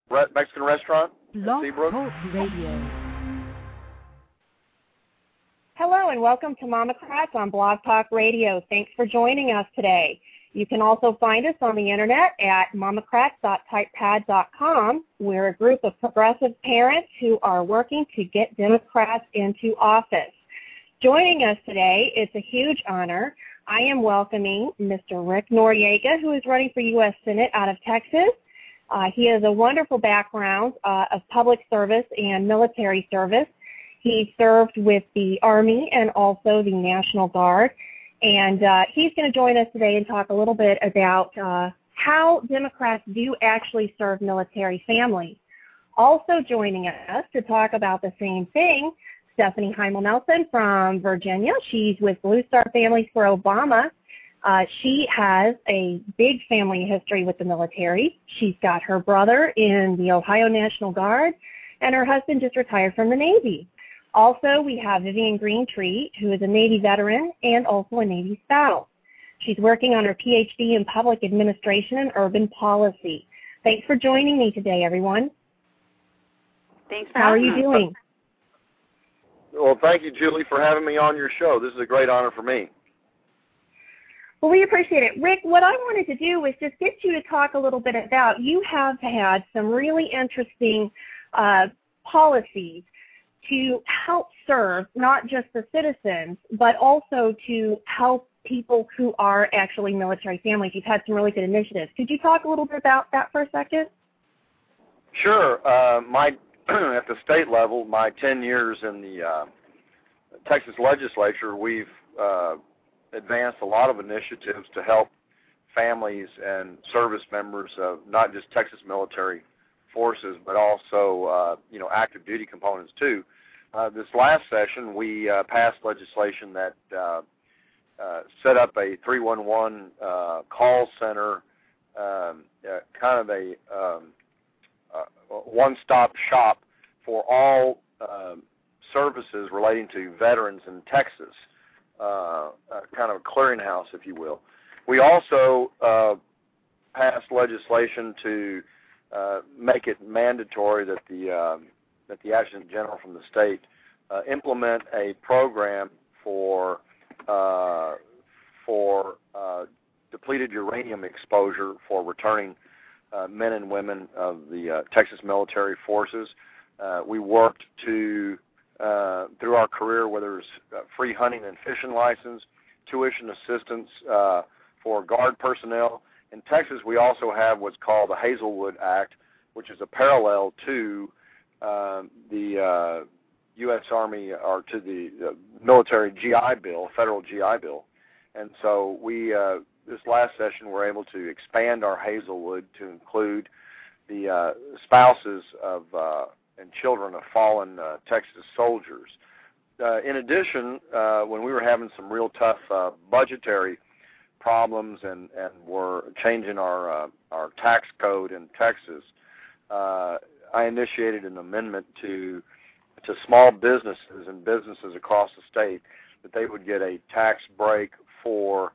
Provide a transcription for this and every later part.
Mexican restaurant in Blog Seabrook. Talk Radio. Hello and welcome to Mamocrats on Blog Talk Radio. Thanks for joining us today. You can also find us on the internet at mamocrats.typepad.com. We're a group of progressive parents who are working to get Democrats into office. Joining us today, it's a huge honor. I am welcoming Mr. Rick Noriega, who is running for U.S. Senate out of Texas. He has a wonderful background of public service and military service. He served with the Army and also the National Guard. And he's going to join us today and talk a little bit about how Democrats do actually serve military families. Also joining us to talk about the same thing, Stephanie Heimel-Nelson from Virginia. She's with Blue Star Families for Obama. She has a big family history with the military. She's got her brother in the Ohio National Guard, and her husband just retired from the Navy. Also, we have Vivian Greentree, who is a Navy veteran and also a Navy spouse. She's working on her PhD in Public Administration and Urban Policy. Thanks for joining me today, everyone. Thanks for How are having you us. doing? Well, thank you, Julie, for having me on your show. This is a great honor for me. Well, we appreciate it. Rick, what I wanted to do was just get you to talk a little bit about, you have had some really interesting policies to help serve not just the citizens, but also to help people who are actually military families. You've had some really good initiatives. Could you talk a little bit about that for a second? Sure. At the state level, my 10 years in the Texas legislature, we've advanced a lot of initiatives to help families and service members of not just Texas military forces, but also, active duty components too. This last session, we passed legislation that set up a 311 call center, kind of a one-stop shop for all services relating to veterans in Texas, kind of a clearinghouse, if you will. We also passed legislation to make it mandatory that the Adjutant General from the state implement a program for depleted uranium exposure for returning men and women of the Texas military forces. We worked to, through our career, whether it's free hunting and fishing license, tuition assistance for guard personnel. In Texas, we also have what's called the Hazelwood Act, which is a parallel to the U.S. Army, or to the military GI Bill, federal GI Bill. And so we, this last session, were able to expand our Hazelwood to include the spouses of and children of fallen Texas soldiers. In addition, when we were having some real tough budgetary problems and were changing our tax code in Texas, I initiated an amendment to small businesses and businesses across the state that they would get a tax break for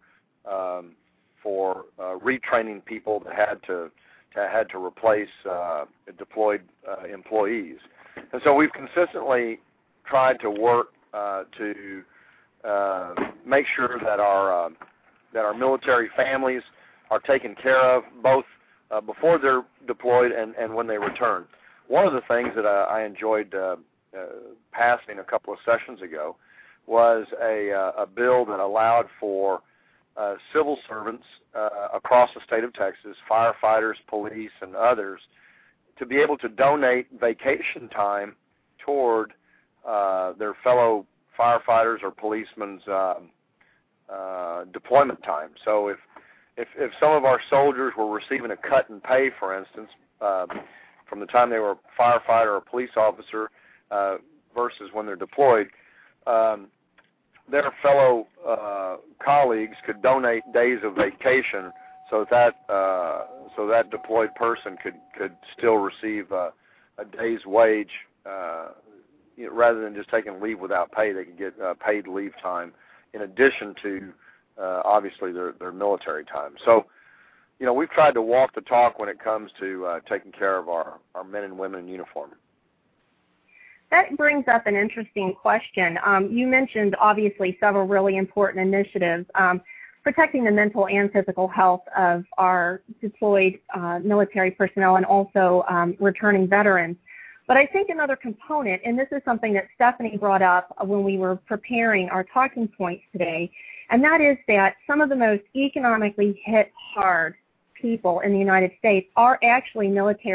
retraining people that had to replace deployed employees. And so we've consistently tried to work to make sure that our military families are taken care of both before they're deployed and when they return. One of the things that I enjoyed passing a couple of sessions ago was a bill that allowed for civil servants across the state of Texas, firefighters, police, and others, to be able to donate vacation time toward their fellow firefighters or policemen's deployment time. So if some of our soldiers were receiving a cut in pay, for instance, from the time they were a firefighter or a police officer versus when they're deployed, their fellow colleagues could donate days of vacation so that deployed person could still receive a day's wage rather than just taking leave without pay. They could get paid leave time in addition to obviously their military time. So we've tried to walk the talk when it comes to taking care of our men and women in uniform. That brings up an interesting question. You mentioned, obviously, several really important initiatives, protecting the mental and physical health of our deployed military personnel and also returning veterans. But I think another component, and this is something that Stephanie brought up when we were preparing our talking points today, and that is that some of the most economically hit hard people in the United States are actually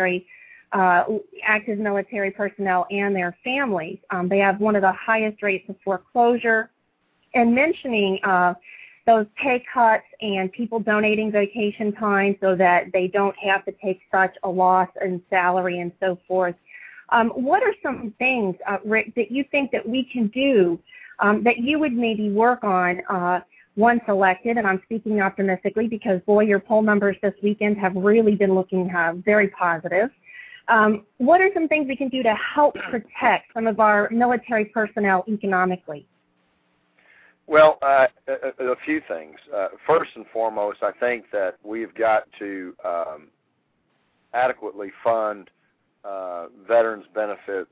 active military personnel and their families. They have one of the highest rates of foreclosure. And mentioning those pay cuts and people donating vacation time so that they don't have to take such a loss in salary and so forth. What are some things, Rick, that you think that we can do that you would maybe work on once elected? And I'm speaking optimistically because, boy, your poll numbers this weekend have really been looking very positive. What are some things we can do to help protect some of our military personnel economically? Well, a few things. First and foremost, I think that we've got to adequately fund veterans benefits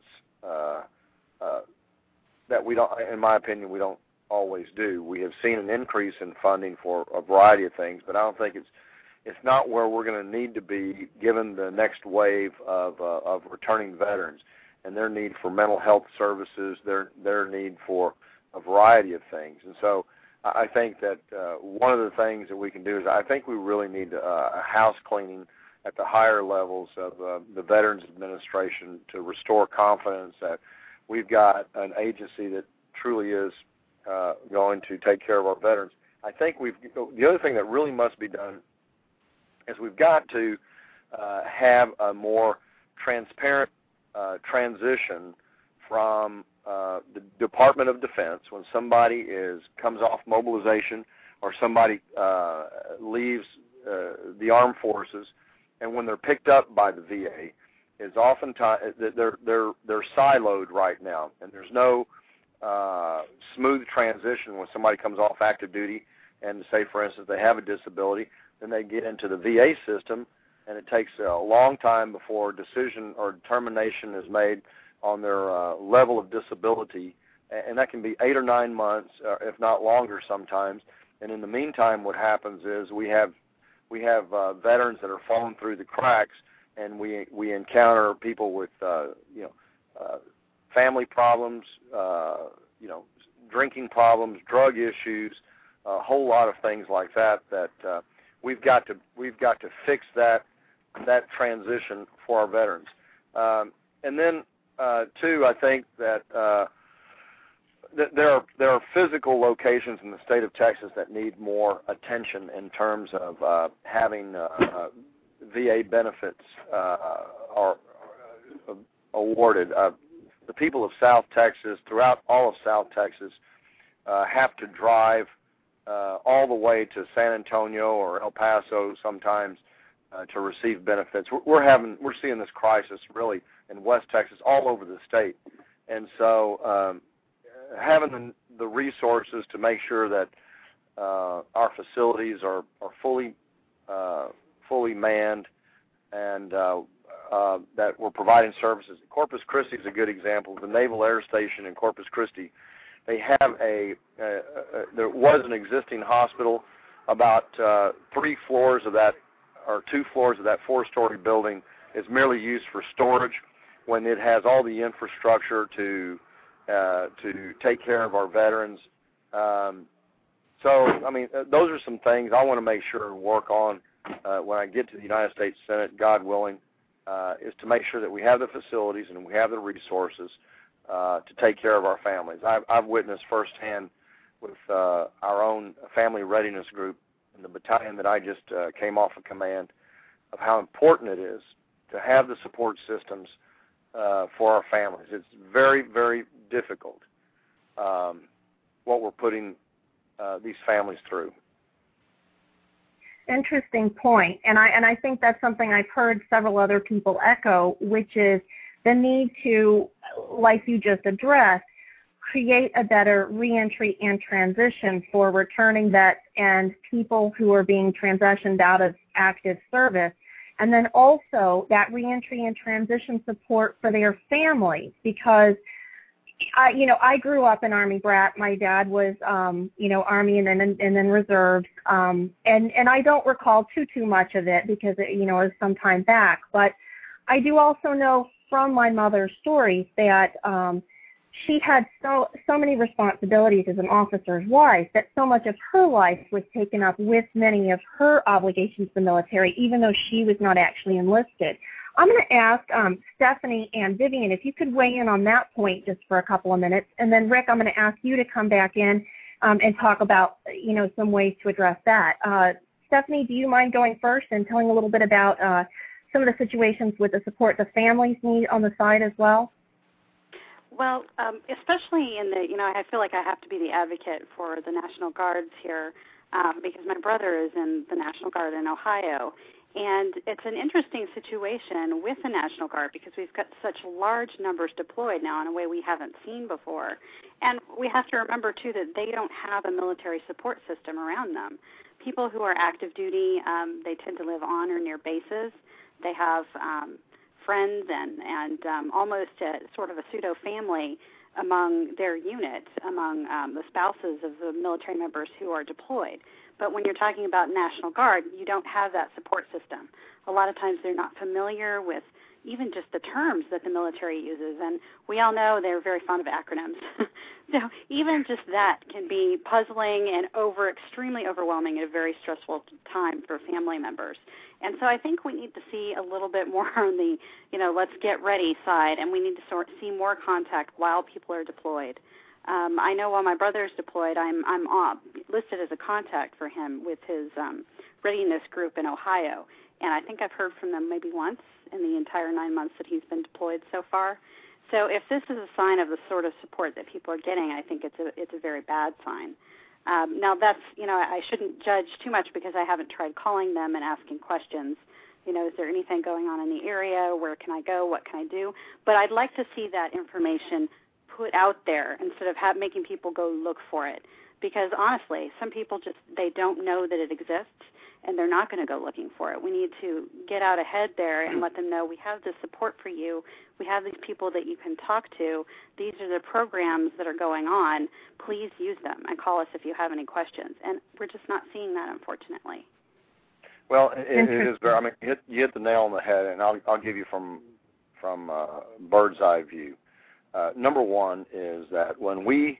that we don't, in my opinion, we don't always do. We have seen an increase in funding for a variety of things, but I don't think it's not where we're going to need to be given the next wave of returning veterans and their need for mental health services, their need for a variety of things. And so I think that one of the things that we can do is I think we really need a house cleaning at the higher levels of the Veterans Administration to restore confidence that we've got an agency that truly is going to take care of our veterans. I think the other thing that really must be done is we've got to have a more transparent transition from the Department of Defense when somebody comes off mobilization or somebody leaves the armed forces, and when they're picked up by the VA, is oftentimes they're siloed right now, and there's no smooth transition when somebody comes off active duty and, say, for instance, they have a disability, then they get into the VA system, and it takes a long time before decision or determination is made on their level of disability, and that can be 8 or 9 months, if not longer sometimes. And in the meantime, what happens is we have veterans that are falling through the cracks, and we encounter people with family problems, drinking problems, drug issues, a whole lot of things like that. We've got to fix that transition for our veterans. And then two, I think that there are physical locations in the state of Texas that need more attention in terms of having VA benefits are awarded. The people of South Texas, throughout all of South Texas, have to drive all the way to San Antonio or El Paso sometimes to receive benefits. We're seeing this crisis really in West Texas, all over the state, and so having the resources to make sure that our facilities are fully manned and that we're providing services. Corpus Christi is a good example. The Naval Air Station in Corpus Christi, they have there was an existing hospital. About 3 floors of that, or 2 floors of that 4-story building is merely used for storage when it has all the infrastructure to take care of our veterans. So, I mean, those are some things I want to make sure and work on when I get to the United States Senate, God willing, is to make sure that we have the facilities and we have the resources to take care of our families. I've witnessed firsthand with our own family readiness group in the battalion that I just came off of command of how important it is to have the support systems for our families. It's very, very difficult what we're putting these families through. Interesting point, and I think that's something I've heard several other people echo, which is the need to, like you just addressed, create a better reentry and transition for returning vets and people who are being transitioned out of active service. And then also that reentry and transition support for their families, because I grew up an Army brat. My dad was, Army and then reserves. And I don't recall too much of it because, it was some time back. But I do also know from my mother's stories that she had so many responsibilities as an officer's wife that so much of her life was taken up with many of her obligations to the military, even though she was not actually enlisted. I'm going to ask Stephanie and Vivian if you could weigh in on that point just for a couple of minutes. And then, Rick, I'm going to ask you to come back in and talk about, some ways to address that. Stephanie, do you mind going first and telling a little bit about some of the situations with the support the families need on the side as well? Well, especially in I feel like I have to be the advocate for the National Guards here because my brother is in the National Guard in Ohio. And it's an interesting situation with the National Guard because we've got such large numbers deployed now in a way we haven't seen before. And we have to remember, too, that they don't have a military support system around them. People who are active duty, they tend to live on or near bases. They have friends and almost sort of a pseudo-family among their unit, among the spouses of the military members who are deployed. But when you're talking about National Guard, you don't have that support system. A lot of times they're not familiar with even just the terms that the military uses, and we all know they're very fond of acronyms. So even just that can be puzzling and extremely overwhelming at a very stressful time for family members. And so I think we need to see a little bit more on the, let's get ready side, and we need to see more contact while people are deployed. I know while my brother's deployed, I'm listed as a contact for him with his readiness group in Ohio, and I think I've heard from them maybe once in the entire 9 months that he's been deployed so far. So if this is a sign of the sort of support that people are getting, I think it's a very bad sign. Now that's, I shouldn't judge too much because I haven't tried calling them and asking questions. Is there anything going on in the area? Where can I go? What can I do? But I'd like to see that information put out there instead of making people go look for it. Because honestly, some people they don't know that it exists, and they're not going to go looking for it. We need to get out ahead there and let them know we have the support for you. We have these people that you can talk to. These are the programs that are going on. Please use them and call us if you have any questions. And we're just not seeing that, unfortunately. Well, it is very. I mean, you hit the nail on the head, and I'll give you from bird's eye view. Number one is that when we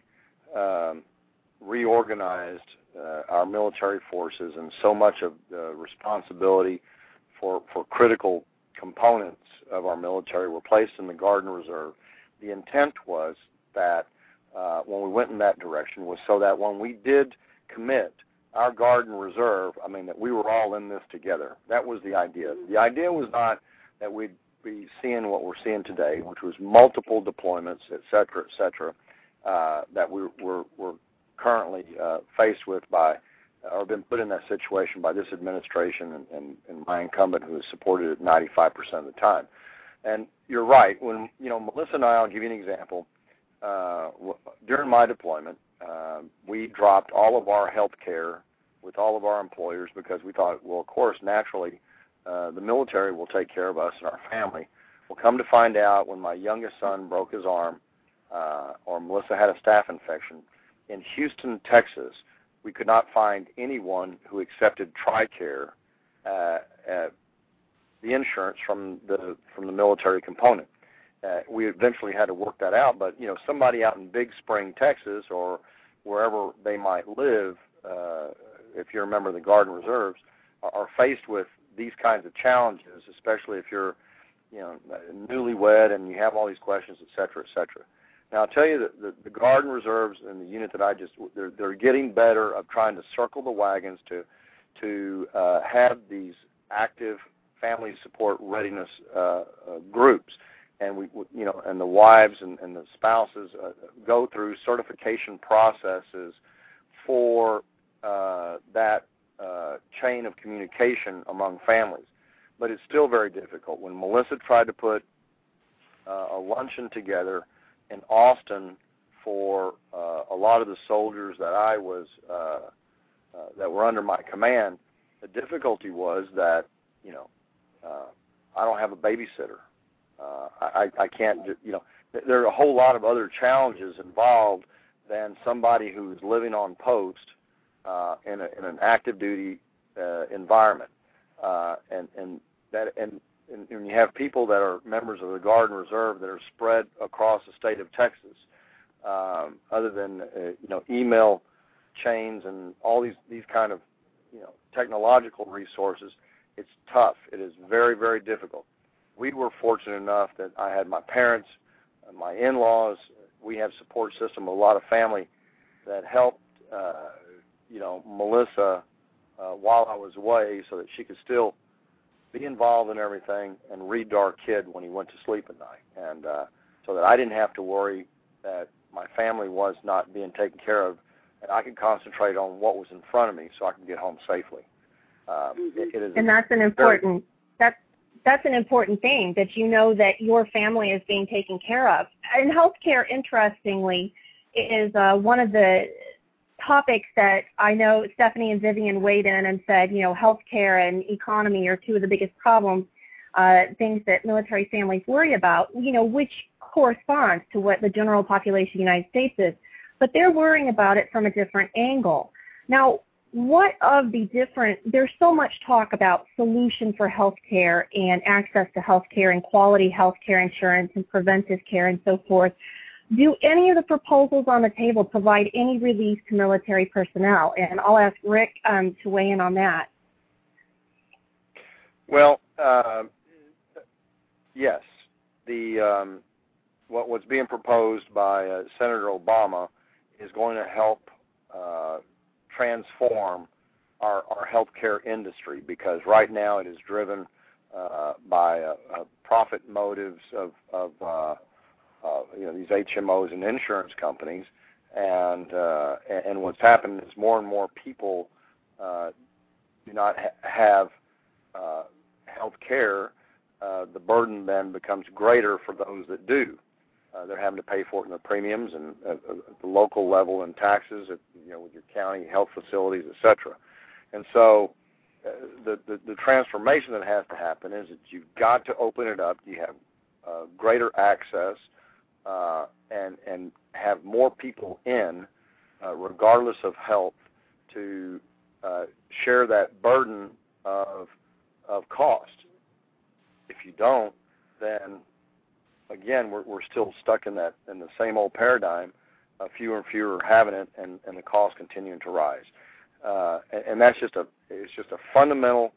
reorganized our military forces, and so much of the responsibility for critical components of our military were placed in the Guard and Reserve, the intent was that when we went in that direction was so that when we did commit our Guard and Reserve, that we were all in this together. That was the idea. The idea was not that we'd be seeing what we're seeing today, which was multiple deployments, et cetera, that we're currently faced with or been put in that situation by this administration and my incumbent, who has supported it 95% of the time. And you're right. When Melissa and I'll give you an example. During my deployment, we dropped all of our health care with all of our employers because we thought, well, of course, naturally, the military will take care of us and our family. Well, come to find out, when my youngest son broke his arm, or Melissa had a staph infection, in Houston, Texas, we could not find anyone who accepted TRICARE, the insurance from the military component. We eventually had to work that out, but somebody out in Big Spring, Texas, or wherever they might live, if you're a member of the Guard and Reserves, are faced with these kinds of challenges, especially if you're newlywed and you have all these questions, et cetera, et cetera. Now, I'll tell you that the Guard and Reserves and the unit that they're getting better of trying to circle the wagons to have these active family support readiness groups, and and the wives and the spouses go through certification processes for that chain of communication among families. But it's still very difficult. When Melissa tried to put a luncheon together in Austin for a lot of the soldiers that I was that were under my command, the difficulty was that I don't have a babysitter. I can't. There are a whole lot of other challenges involved than somebody who's living on post in an active duty environment, and you have people that are members of the Guard and Reserve that are spread across the state of Texas. Other than email chains and all these kind of technological resources, it's tough. It is very, very difficult. We were fortunate enough that I had my parents, my in-laws. We have support system, a lot of family that helped Melissa while I was away, so that she could still be involved in everything and read to our kid when he went to sleep at night, and so that I didn't have to worry that my family was not being taken care of, and I could concentrate on what was in front of me so I could get home safely. And that's an important that's an important thing, that you know that your family is being taken care of. And healthcare, interestingly, is one of the topics that I know Stephanie and Vivian weighed in and said, healthcare and economy are two of the biggest problems, things that military families worry about, which corresponds to what the general population of the United States is. But they're worrying about it from a different angle. Now, there's so much talk about solution for healthcare and access to healthcare and quality healthcare insurance and preventive care and so forth. Do any of the proposals on the table provide any relief to military personnel? And I'll ask Rick to weigh in on that. Well, yes. What's being proposed by Senator Obama is going to help transform our healthcare industry, because right now it is driven by profit motives of these HMOs and insurance companies, and what's happened is more and more people do not have health care. The burden then becomes greater for those that do. They're having to pay for it in their premiums and at the local level in taxes, with your county health facilities, etc. And so the transformation that has to happen is that you've got to open it up. You have greater access and have more people in, regardless of health, to share that burden of cost. If you don't, then again, we're still stuck in the same old paradigm. Fewer and fewer are having it, and the costs continuing to rise. And that's just a fundamental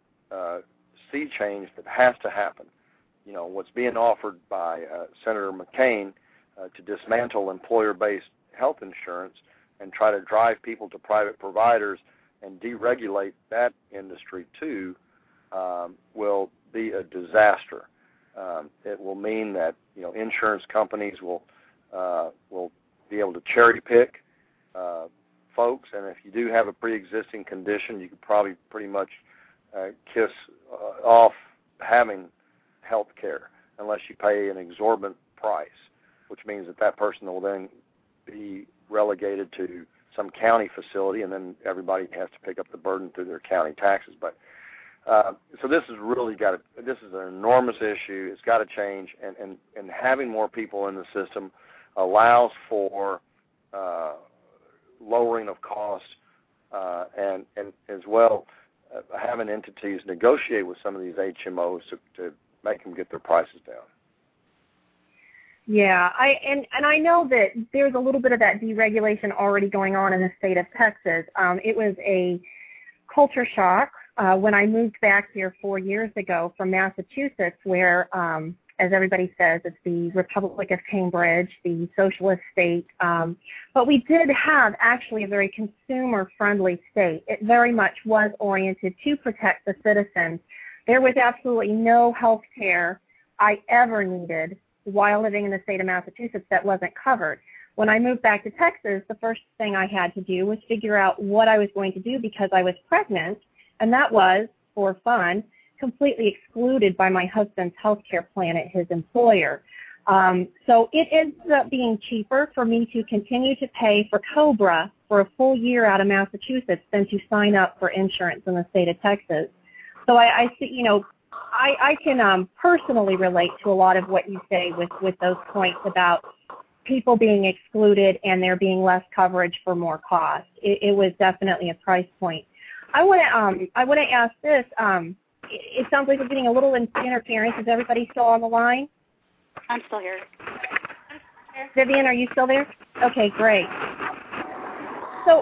sea change that has to happen. What's being offered by Senator McCain to dismantle employer-based health insurance and try to drive people to private providers and deregulate that industry too will be a disaster. It will mean that insurance companies will be able to cherry pick folks, and if you do have a pre-existing condition, you could probably pretty much kiss off having health care unless you pay an exorbitant price, which means that person will then be relegated to some county facility, and then everybody has to pick up the burden through their county taxes. But so this is this is an enormous issue. It's got to change, and having more people in the system allows for lowering of costs and as well having entities negotiate with some of these HMOs to make them get their prices down. Yeah, I know that there's a little bit of that deregulation already going on in the state of Texas. It was a culture shock when I moved back here 4 years ago from Massachusetts, where, as everybody says, it's the Republic of Cambridge, the socialist state. But we did have actually a very consumer-friendly state. It very much was oriented to protect the citizens. There was absolutely no health care I ever needed while living in the state of Massachusetts that wasn't covered. When I moved back to Texas, the first thing I had to do was figure out what I was going to do because I was pregnant, and that was, for fun, completely excluded by my husband's health care plan at his employer. So it ends up being cheaper for me to continue to pay for COBRA for a full year out of Massachusetts than to sign up for insurance in the state of Texas. So I see, I can personally relate to a lot of what you say with those points about people being excluded and there being less coverage for more cost. It was definitely a price point. I want to ask this. It sounds like we're getting a little interference. Is everybody still on the line? I'm still here. Vivian, are you still there? Okay, great. So,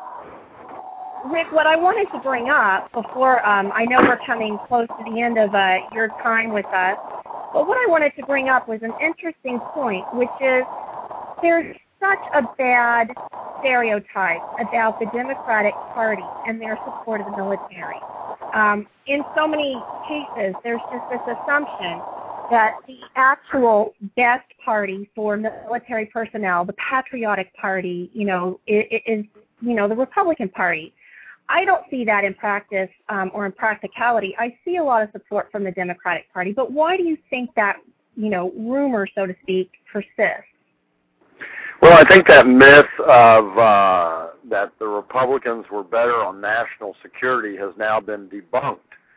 Rick, what I wanted to bring up before, I know we're coming close to the end of your time with us, but what I wanted to bring up was an interesting point, which is there's such a bad stereotype about the Democratic Party and their support of the military. In so many cases, there's just this assumption that the actual best party for military personnel, the patriotic party, is the Republican Party. I don't see that in practice or in practicality. I see a lot of support from the Democratic Party, but why do you think that, rumor, so to speak, persists? Well, I think that myth of that the Republicans were better on national security has now been debunked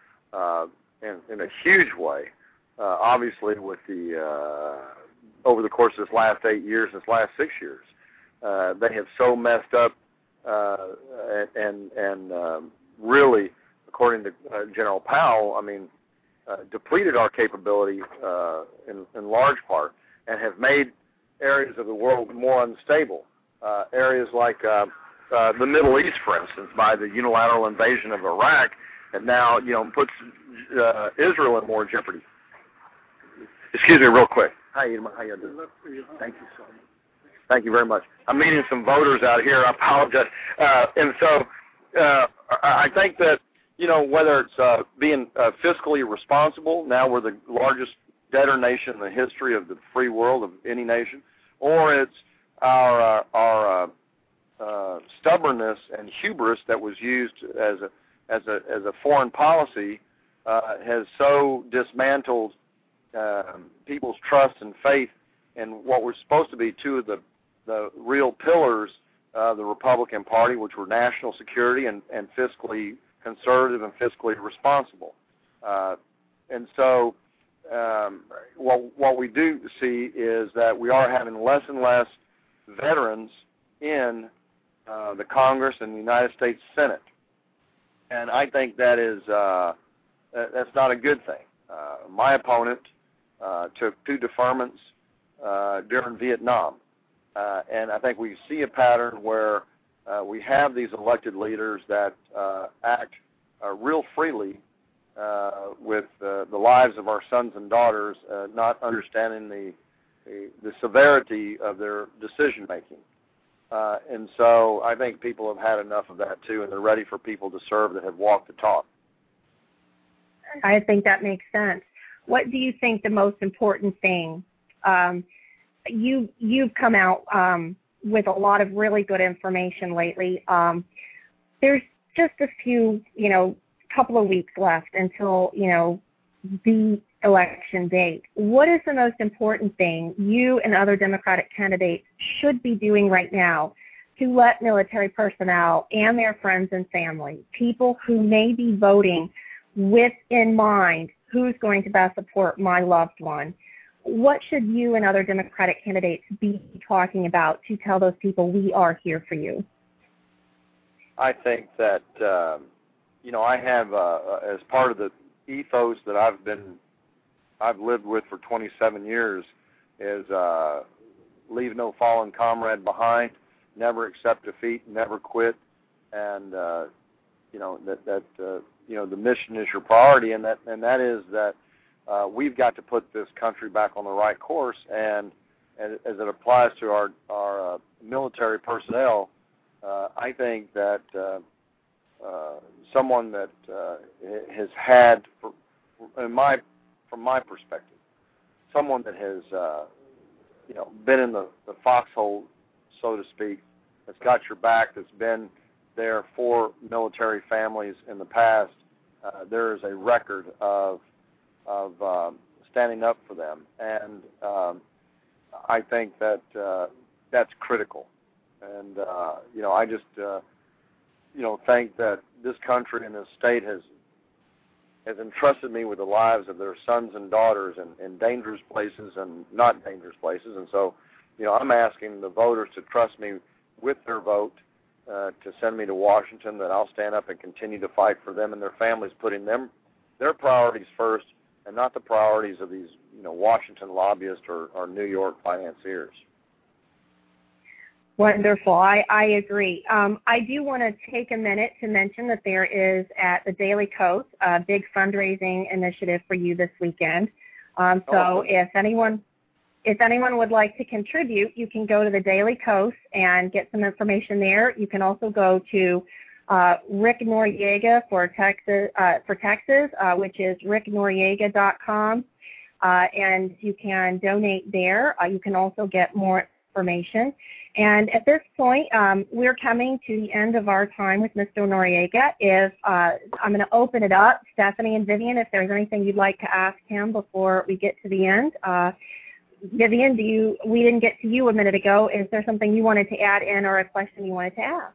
in a huge way. Obviously, with the over the course of this last 8 years, this last 6 years, they have so messed up and really, according to General Powell, depleted our capability in large part, and have made areas of the world more unstable. Areas like the Middle East, for instance, by the unilateral invasion of Iraq, and now puts Israel in more jeopardy. Excuse me, real quick. Hi, Edma. How you doing? Thank you so much. Thank you very much. I'm meeting some voters out here. I apologize. And so I think that, whether it's being fiscally responsible, now we're the largest debtor nation in the history of the free world of any nation, or it's our stubbornness and hubris that was used as a foreign policy has so dismantled people's trust and faith in what were supposed to be two of the real pillars of the Republican Party, which were national security and fiscally conservative and fiscally responsible. And so what we do see is that we are having less and less veterans in the Congress and the United States Senate. And I think that is that's not a good thing. My opponent took 2 deferments during Vietnam. And I think we see a pattern where we have these elected leaders that act real freely with the lives of our sons and daughters, not understanding the severity of their decision-making. And so I think people have had enough of that, too, and they're ready for people to serve that have walked the talk. I think that makes sense. What do you think the most important thing? You've come out with a lot of really good information lately. There's just a few, couple of weeks left until, the election date. What is the most important thing you and other Democratic candidates should be doing right now to let military personnel and their friends and family, people who may be voting with in mind who's going to best support my loved one, what should you and other Democratic candidates be talking about to tell those people we are here for you? I think that, I have, as part of the ethos that I've lived with for 27 years, is leave no fallen comrade behind, never accept defeat, never quit, and the mission is your priority, and that is that we've got to put this country back on the right course, and as it applies to our military personnel, I think that someone that has had, from my perspective, someone that has been in the foxhole, so to speak, that's got your back, that's been there for military families in the past, there is a record of standing up for them. And I think that that's critical. And, I just, think that this country and this state has entrusted me with the lives of their sons and daughters in dangerous places and not dangerous places. And so, I'm asking the voters to trust me with their vote, to send me to Washington, that I'll stand up and continue to fight for them and their families, putting their priorities first and not the priorities of these, Washington lobbyists or New York financiers. Wonderful. I agree. I do want to take a minute to mention that there is at the Daily Kos a big fundraising initiative for you this weekend. If anyone would like to contribute, you can go to the Daily Kos and get some information there. You can also go to Rick Noriega for Texas, which is ricknoriega.com, and you can donate there. You can also get more information. And at this point, we're coming to the end of our time with Mr. Noriega. I'm going to open it up, Stephanie and Vivian, if there's anything you'd like to ask him before we get to the end. Vivian, we didn't get to you a minute ago. Is there something you wanted to add in or a question you wanted to ask?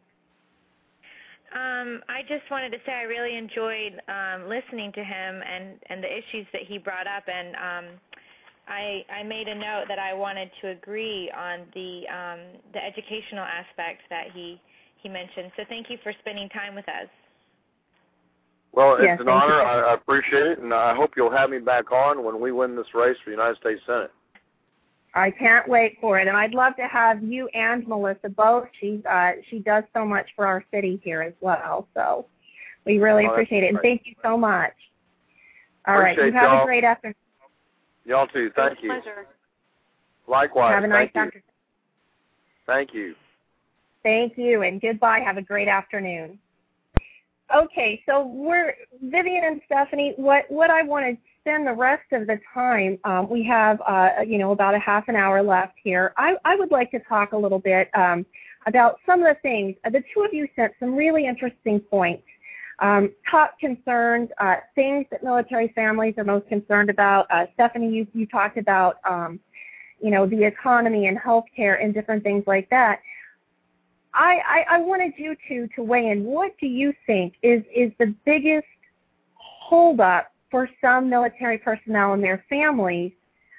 I just wanted to say I really enjoyed listening to him and the issues that he brought up, and I made a note that I wanted to agree on the educational aspect that he mentioned. So thank you for spending time with us. Well, it's an honor. I appreciate it, and I hope you'll have me back on when we win this race for the United States Senate. I can't wait for it, and I'd love to have you and Melissa both. She does so much for our city here as well, so we really appreciate it, and thank you so much. All right, you have a great afternoon. Y'all too. Thank you. Pleasure. Likewise. Have a nice afternoon. Thank you. Thank you, and goodbye. Have a great afternoon. Okay, so Vivian and Stephanie, what I want to spend the rest of the time, we have, about a half an hour left here. I would like to talk a little bit about some of the things. The two of you sent some really interesting points. Top concerns, things that military families are most concerned about. Stephanie, you talked about, the economy and healthcare and different things like that. I wanted you to weigh in. What do you think is the biggest holdup for some military personnel and their families,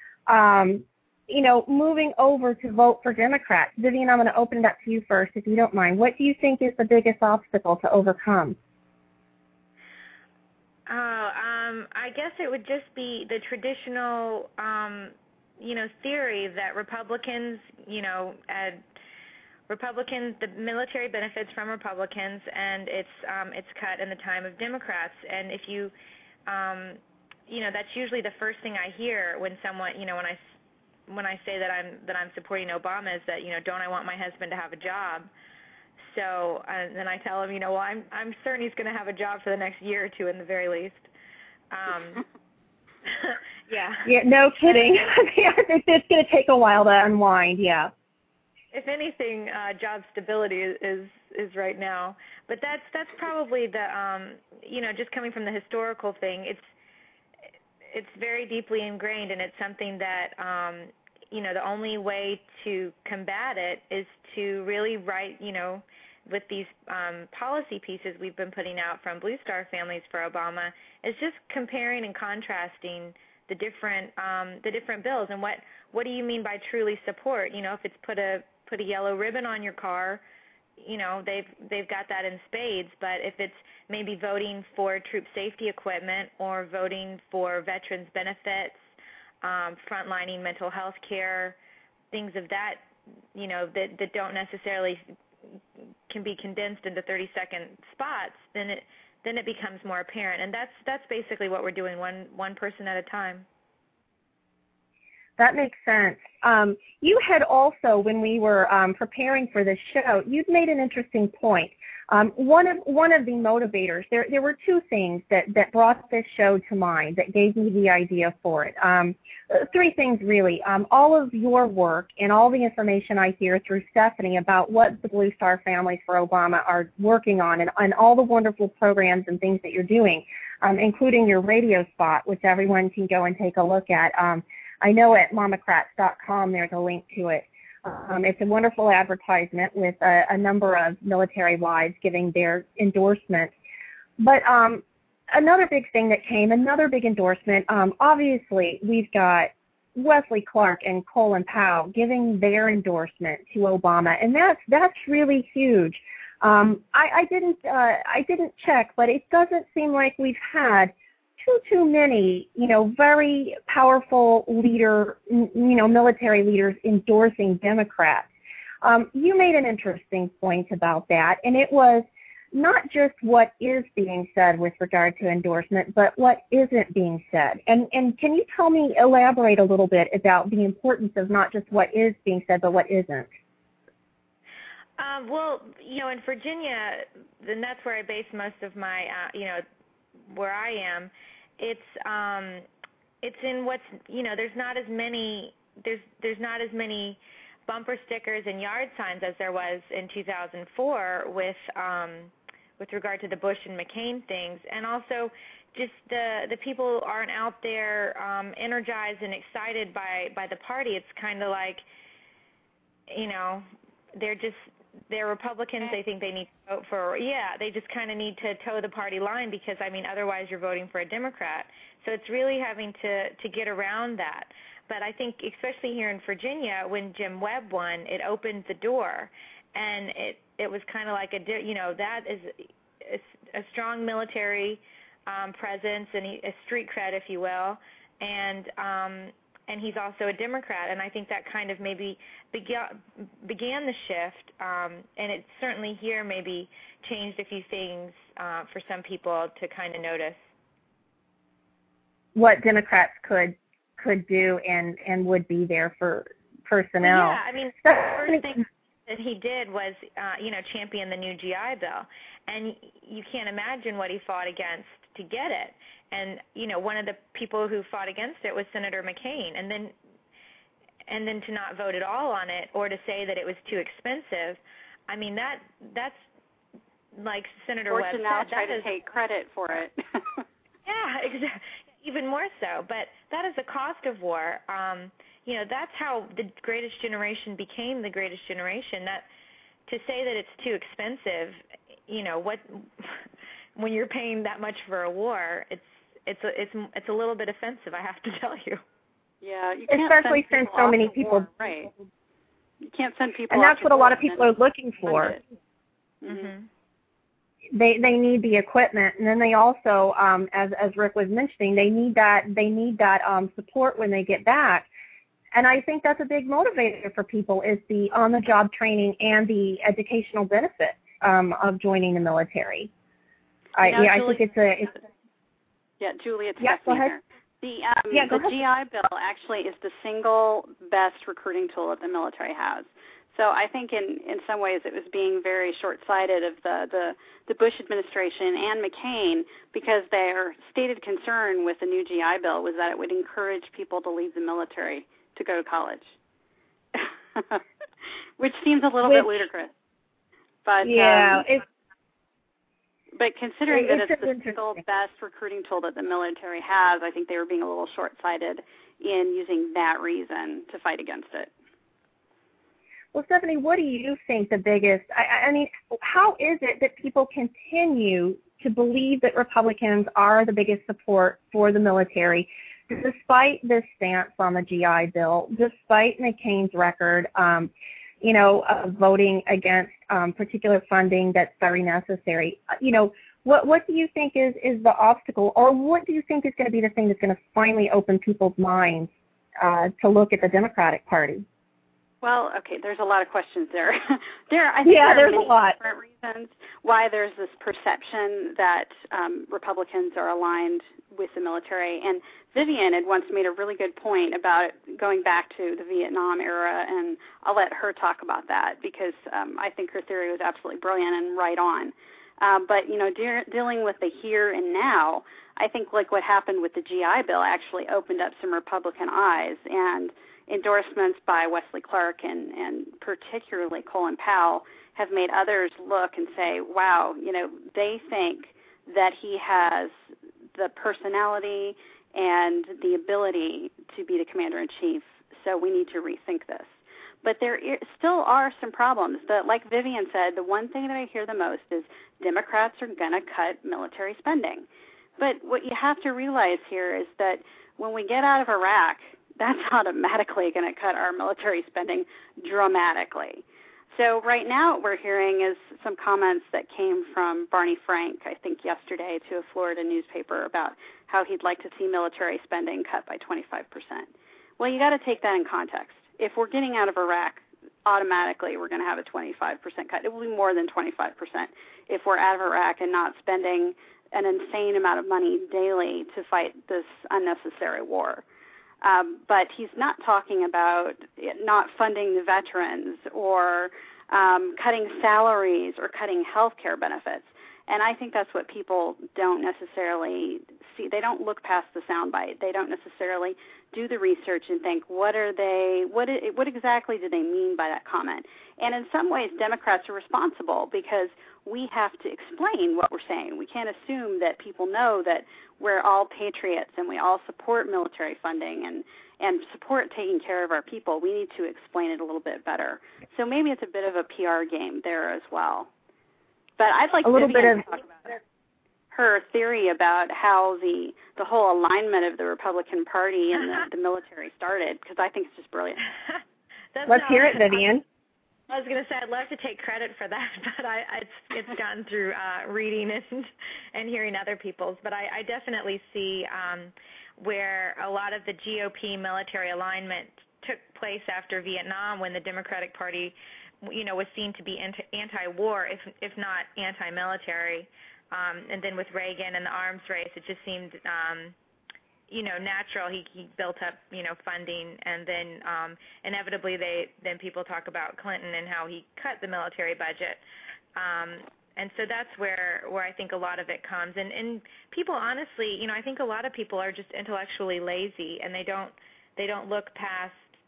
moving over to vote for Democrats? Vivian, I'm going to open it up to you first, if you don't mind. What do you think is the biggest obstacle to overcome? I guess it would just be the traditional, theory that Republicans, the military benefits from Republicans, and it's cut in the time of Democrats. And if you, that's usually the first thing I hear when someone, when I say that I'm supporting Obama, is that, don't I want my husband to have a job? So then I tell him, well, I'm certain he's going to have a job for the next year or two, in the very least. Yeah. Yeah. No kidding. It's going to take a while to unwind. Yeah. If anything, job stability is right now. But that's probably the just coming from the historical thing. It's very deeply ingrained, and it's something that the only way to combat it is to really write with these policy pieces we've been putting out from Blue Star Families for Obama, is just comparing and contrasting the different bills. And what do you mean by truly support? If it's put a yellow ribbon on your car, they've got that in spades. But if it's maybe voting for troop safety equipment or voting for veterans benefits, frontlining mental health care, things of that, that don't necessarily can be condensed into 30-second spots, then it becomes more apparent. And that's basically what we're doing, one person at a time. That makes sense. You had also, when we were preparing for this show, you'd made an interesting point. One of the motivators, there were two things that brought this show to mind, that gave me the idea for it. Three things, really. All of your work and all the information I hear through Stephanie about what the Blue Star Families for Obama are working on, and all the wonderful programs and things that you're doing, including your radio spot, which everyone can go and take a look at. I know at mamacrats.com there's a link to it. It's a wonderful advertisement with a number of military wives giving their endorsement. But another big thing that came, another big endorsement, obviously we've got Wesley Clark and Colin Powell giving their endorsement to Obama, and that's really huge. I didn't check, but it doesn't seem like we've had too many, very powerful military leaders endorsing Democrats. You made an interesting point about that, and it was not just what is being said with regard to endorsement, but what isn't being said. And can you elaborate a little bit about the importance of not just what is being said, but what isn't? Well, in Virginia, and that's where I base most of my, where I am. It's in what's, there's not as many bumper stickers and yard signs as there was in 2004 with regard to the Bush and McCain things, and also just the people aren't out there energized and excited by the party. It's kind of like, they're Republicans. They think they need to vote for, they just kind of need to toe the party line because, otherwise you're voting for a Democrat. So it's really having to get around that. But I think especially here in Virginia, when Jim Webb won, it opened the door. And it was kind of like that is a strong military presence and a street cred, if you will. And he's also a Democrat, and I think that kind of maybe began the shift, and it certainly here maybe changed a few things for some people to kind of notice. What Democrats could do and would be there for personnel. Yeah, the first thing that he did was, champion the new GI Bill, and you can't imagine what he fought against to get it. And one of the people who fought against it was Senator McCain, and then to not vote at all on it or to say that it was too expensive. That's like Senator Webb said. Or to now try to take credit for it. Yeah, exactly. Even more so. But that is the cost of war. That's how the Greatest Generation became the Greatest Generation. That to say that it's too expensive, when you're paying that much for a war, it's a little bit offensive, I have to tell you. Yeah, you can't especially since so many people. Right. You can't send people. And that's what a lot of people are looking for. Mm-hmm. They need the equipment, and then they also, as Rick was mentioning, they need that support when they get back. And I think that's a big motivator for people is the on-the-job training and the educational benefits of joining the military. I think it's Yeah, Julie, it's yeah, Stephanie here. The GI Bill actually is the single best recruiting tool that the military has. So I think in some ways it was being very short-sighted of the Bush administration and McCain because their stated concern with the new GI Bill was that it would encourage people to leave the military to go to college, which seems a little bit ludicrous. But but considering that it's the single best recruiting tool that the military has, I think they were being a little short-sighted in using that reason to fight against it. Well, Stephanie, what do you think the biggest, how is it that people continue to believe that Republicans are the biggest support for the military, despite this stance on the GI Bill, despite McCain's record, of voting against particular funding that's very necessary? What do you think is the obstacle, or what do you think is going to be the thing that's going to finally open people's minds to look at the Democratic Party? Well, okay, there's a lot of questions there. I think there are there's many a lot. different reasons why there's this perception that Republicans are aligned with the military. And Vivian had once made a really good point about going back to the Vietnam era, and I'll let her talk about that because I think her theory was absolutely brilliant and right on. But, dealing with the here and now, I think like what happened with the GI Bill actually opened up some Republican eyes, and endorsements by Wesley Clark and particularly Colin Powell have made others look and say, wow, they think that he has the personality and the ability to be the commander-in-chief, so we need to rethink this. But there still are some problems. Like Vivian said, the one thing that I hear the most is Democrats are going to cut military spending. But what you have to realize here is that when we get out of Iraq, that's automatically going to cut our military spending dramatically. So right now what we're hearing is some comments that came from Barney Frank, I think yesterday, to a Florida newspaper about how he'd like to see military spending cut by 25%. Well, you got to take that in context. If we're getting out of Iraq, automatically we're going to have a 25% cut. It will be more than 25% if we're out of Iraq and not spending an insane amount of money daily to fight this unnecessary war. But he's not talking about not funding the veterans or cutting salaries or cutting health care benefits. And I think that's what people don't necessarily see. They don't look past the soundbite. They don't necessarily do the research and think, what exactly do they mean by that comment? And in some ways, Democrats are responsible because we have to explain what we're saying. We can't assume that people know that we're all patriots and we all support military funding and support taking care of our people. We need to explain it a little bit better. So maybe it's a bit of a PR game there as well. But I'd like Vivian to talk about her theory about how the whole alignment of the Republican Party and the military started, because I think it's just brilliant. Let's hear it, Vivian. I was going to say I'd love to take credit for that, but it's gotten through reading and hearing other people's. But I definitely see where a lot of the GOP military alignment took place after Vietnam, when the Democratic Party, was seen to be anti-war, if not anti-military. And then with Reagan and the arms race, it just seemed, natural. He built up, funding, and then inevitably then people talk about Clinton and how he cut the military budget. And so that's where I think a lot of it comes. And people, honestly, I think a lot of people are just intellectually lazy, and they don't look past,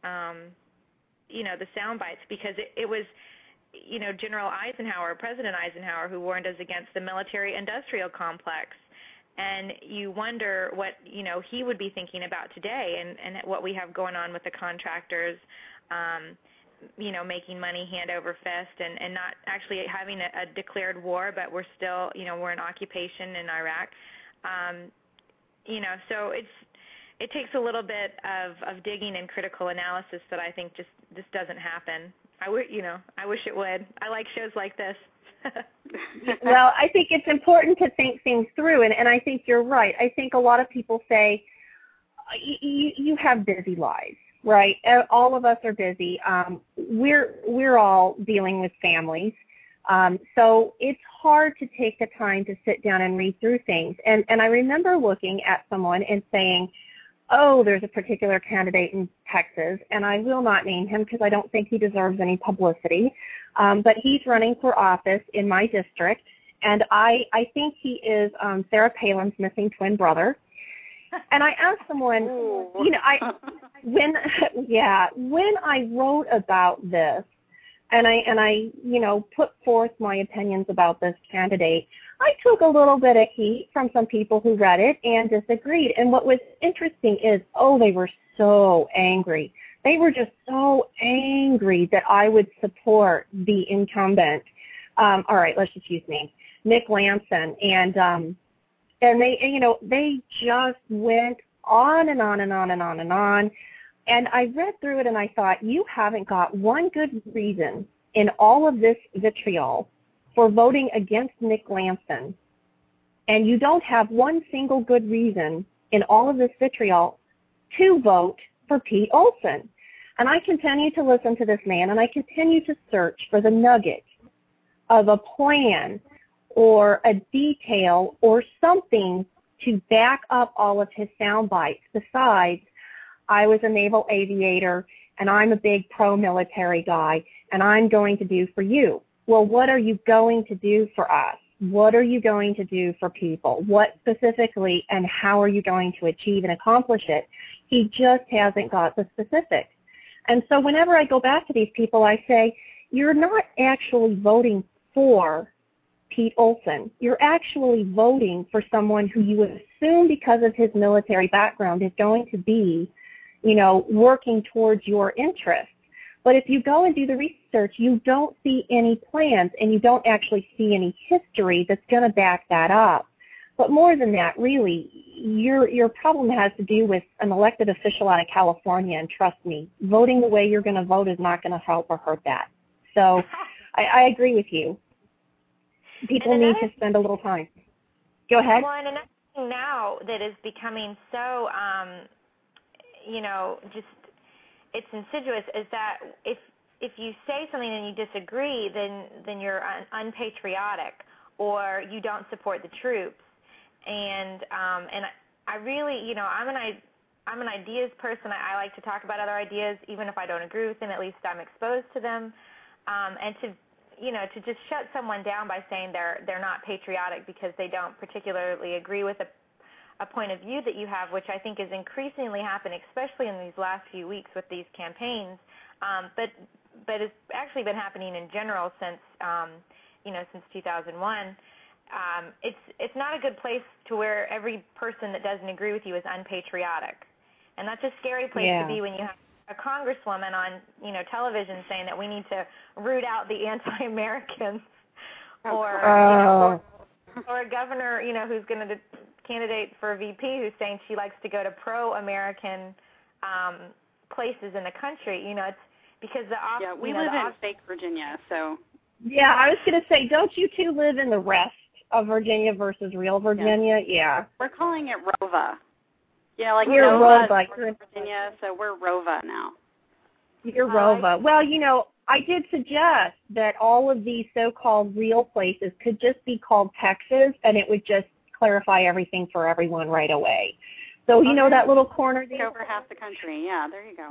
the sound bites, because it was, General Eisenhower, President Eisenhower, who warned us against the military-industrial complex. And you wonder what, he would be thinking about today and what we have going on with the contractors, making money hand over fist and not actually having a declared war, but we're still, we're in occupation in Iraq. So it takes a little bit of digging and critical analysis that I think just doesn't happen. I wish it would. I like shows like this. Well, I think it's important to think things through, and I think you're right. I think a lot of people say, you have busy lives, right? All of us are busy. We're all dealing with families. So it's hard to take the time to sit down and read through things. And I remember looking at someone and saying, oh, there's a particular candidate in Texas, and I will not name him because I don't think he deserves any publicity, but he's running for office in my district, and I think he is Sarah Palin's missing twin brother. And I asked someone, when I wrote about this, and I put forth my opinions about this candidate, I took a little bit of heat from some people who read it and disagreed. And what was interesting is, they were so angry. They were just so angry that I would support the incumbent. All right, let's just use names. Nick Lampson. And they just went on and on and on and on and on. And I read through it and I thought, you haven't got one good reason in all of this vitriol for voting against Nick Lampson, and you don't have one single good reason in all of this vitriol to vote for Pete Olson. And I continue to listen to this man, and I continue to search for the nugget of a plan or a detail or something to back up all of his sound bites. Besides, I was a naval aviator, and I'm a big pro-military guy, and I'm going to do for you. Well, what are you going to do for us? What are you going to do for people? What specifically, and how are you going to achieve and accomplish it? He just hasn't got the specifics. And so whenever I go back to these people, I say, you're not actually voting for Pete Olson. You're actually voting for someone who you would assume, because of his military background, is going to be, working towards your interests. But if you go and do the research, you don't see any plans and you don't actually see any history that's going to back that up. But more than that, really, your problem has to do with an elected official out of California, and trust me, voting the way you're going to vote is not going to help or hurt that. So I agree with you. People need to spend a little time. Go ahead. Well, and another thing now that is becoming so, just it's insidious is that if you say something and you disagree, then you're unpatriotic or you don't support the troops. And I really, I'm an ideas person. I like to talk about other ideas, even if I don't agree with them. At least I'm exposed to them. And to just shut someone down by saying they're not patriotic because they don't particularly agree with a point of view that you have, which I think is increasingly happening, especially in these last few weeks with these campaigns. But it's actually been happening in general since 2001. It's not a good place to where every person that doesn't agree with you is unpatriotic, and that's a scary place to be when you have a congresswoman on television saying that we need to root out the anti-Americans, or a governor who's going to candidate for a VP who's saying she likes to go to pro-American places in the country. It's because we live in fake Virginia, so. Yeah, I was going to say, don't you two live in the rest of Virginia versus real Virginia? Yeah. We're calling it ROVA. You're ROVA. Virginia, so we're ROVA now. You're ROVA. Well, I did suggest that all of these so-called real places could just be called Texas, and it would just clarify everything for everyone right away. So, that little corner there? Over half the country. Yeah, there you go.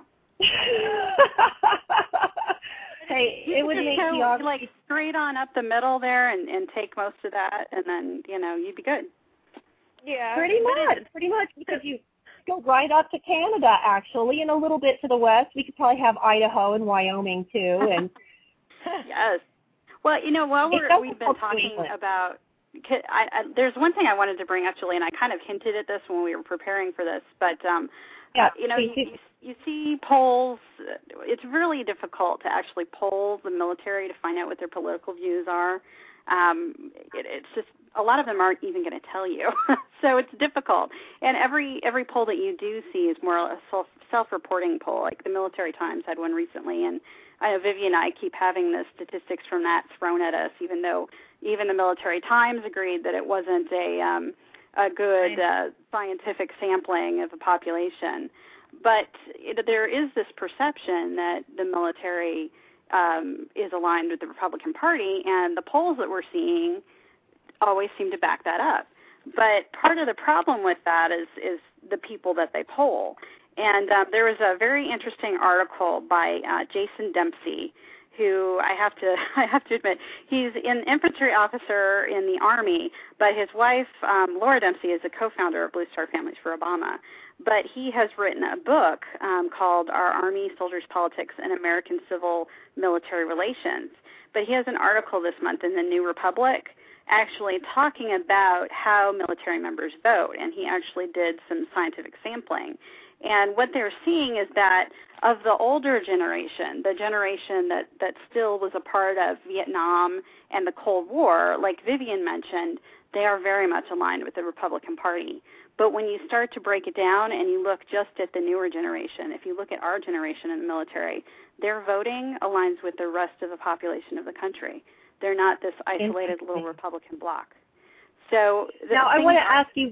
Hey, it would make you like straight on up the middle there and take most of that, and then, you'd be good. Yeah. Pretty much, because you go right up to Canada, actually, and a little bit to the west. We could probably have Idaho and Wyoming, too. And yes. Well, while we've been talking about, there's one thing I wanted to bring up, Julie, and I kind of hinted at this when we were preparing for this, but, you see polls. It's really difficult to actually poll the military to find out what their political views are. It's just a lot of them aren't even going to tell you, so it's difficult. And every poll that you do see is more a self-reporting poll. Like the Military Times had one recently, and I know Vivian and I keep having the statistics from that thrown at us, even though even the Military Times agreed that it wasn't a good scientific sampling of the population. But there is this perception that the military is aligned with the Republican Party, and the polls that we're seeing always seem to back that up. But part of the problem with that is the people that they poll. And there was a very interesting article by Jason Dempsey, who I have to admit, he's an infantry officer in the Army, but his wife, Laura Dempsey, is a co-founder of Blue Star Families for Obama. But he has written a book called Our Army, Soldiers, Politics, and American Civil Military Relations. But he has an article this month in the New Republic actually talking about how military members vote, and he actually did some scientific sampling. And what they're seeing is that of the older generation, the generation that still was a part of Vietnam and the Cold War, like Vivian mentioned, they are very much aligned with the Republican Party. But when you start to break it down and you look just at the newer generation, if you look at our generation in the military, their voting aligns with the rest of the population of the country. They're not this isolated little Republican bloc. So now I want to ask you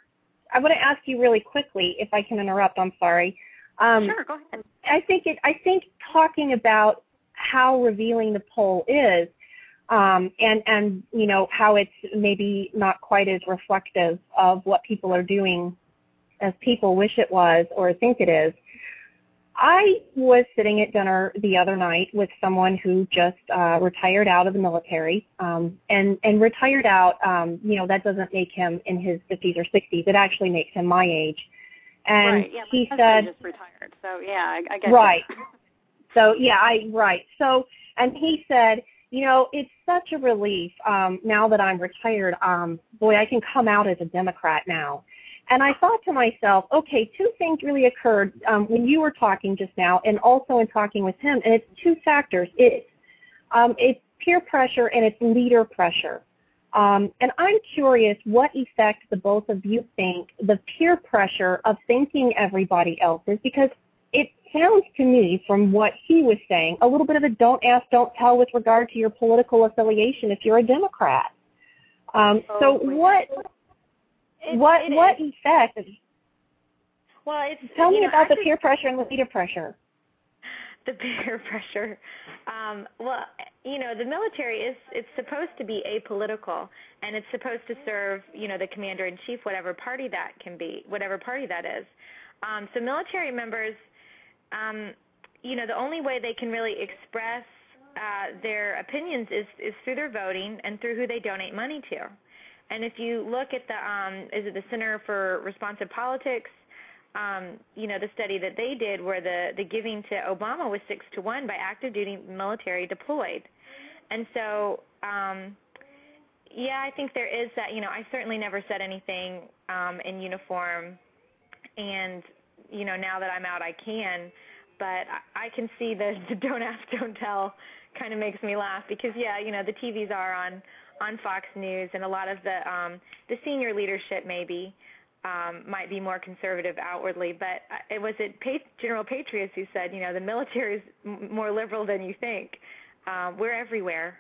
really quickly, if I can interrupt. I'm sorry. Sure, go ahead. I think talking about how revealing the poll is, and how it's maybe not quite as reflective of what people are doing as people wish it was or think it is. I was sitting at dinner the other night with someone who just retired out of the military, and retired out, that doesn't make him in his 50s or 60s. It actually makes him my age. And right. Yeah, he said, just retired. So yeah, I get right. So yeah, right. So, and he said, it's such a relief now that I'm retired. Boy, I can come out as a Democrat now. And I thought to myself, okay, two things really occurred when you were talking just now and also in talking with him, and it's two factors. It's peer pressure and it's leader pressure. And I'm curious what effect the both of you think the peer pressure of thinking everybody else is, because it sounds to me from what he was saying a little bit of a don't ask, don't tell with regard to your political affiliation if you're a Democrat. So what effect? Well, tell me about the peer pressure and the leader pressure. The peer pressure. Well, the military it's supposed to be apolitical, and it's supposed to serve, the commander-in-chief, whatever party that can be, whatever party that is. So military members, the only way they can really express their opinions is through their voting and through who they donate money to. And if you look at the Center for Responsive Politics, the study that they did where the giving to Obama was 6-1 by active duty military deployed. And so, I think there is that, I certainly never said anything in uniform, and, now that I'm out I can, but I can see the don't ask, don't tell kind of makes me laugh because, the TVs are on Fox News, and a lot of the senior leadership maybe might be more conservative outwardly, but General Patriots who said, the military is more liberal than you think. We're everywhere.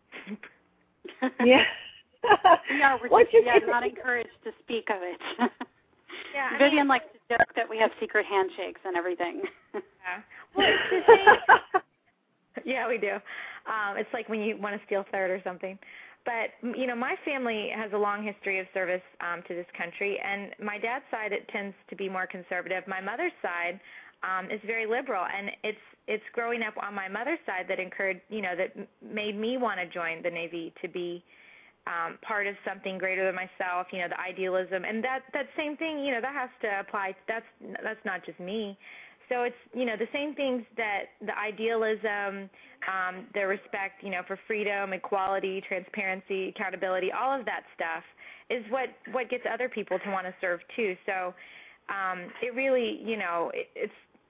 Yeah. We are. We're not encouraged to speak of it. Yeah, Vivian likes to joke that we have secret handshakes and everything. Yeah. Well, it's the same. Yeah, we do. It's like when you want to steal third or something. But, my family has a long history of service to this country, and my dad's side, it tends to be more conservative. My mother's side is very liberal, and it's growing up on my mother's side that encouraged, that made me want to join the Navy to be part of something greater than myself, the idealism. And that same thing, that has to apply. That's not just me. So it's, the same things that the idealism, the respect, for freedom, equality, transparency, accountability, all of that stuff is what gets other people to want to serve too. So it really, it's